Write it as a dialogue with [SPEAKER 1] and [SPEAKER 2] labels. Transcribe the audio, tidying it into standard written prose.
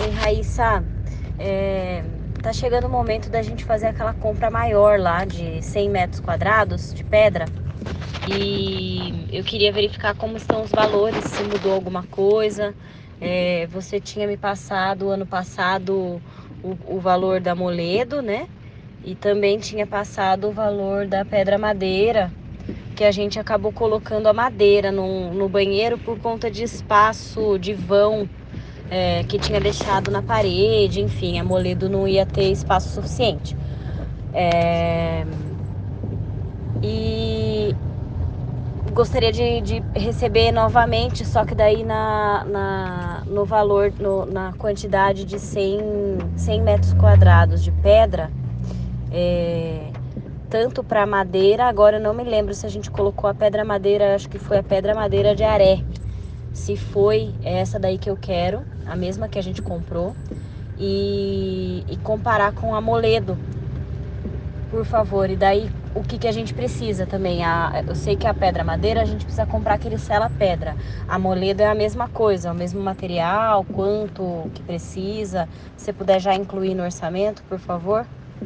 [SPEAKER 1] Raíssa, tá chegando o momento da gente fazer aquela compra maior lá de 100 metros quadrados de pedra. E eu queria verificar como estão os valores, se mudou alguma coisa. Você tinha me passado ano passado o valor da Moledo, né? E também tinha passado o valor da pedra madeira, que a gente acabou colocando a madeira no banheiro por conta de espaço, de vão, que tinha deixado na parede. Enfim, a Moledo não ia ter espaço suficiente. E gostaria de receber novamente, só que daí no valor, na quantidade de 100 metros quadrados de pedra, tanto para madeira. Agora eu não me lembro se a gente colocou a pedra madeira, acho que foi a pedra madeira de Aré. Se foi, é essa daí que eu quero, a mesma que a gente comprou, e comparar com a Moledo, por favor. E daí, o que a gente precisa também? Eu sei que a pedra madeira a gente precisa comprar aquele sela-pedra. A Moledo é a mesma coisa, é o mesmo material, quanto que precisa. Se você puder já incluir no orçamento, por favor.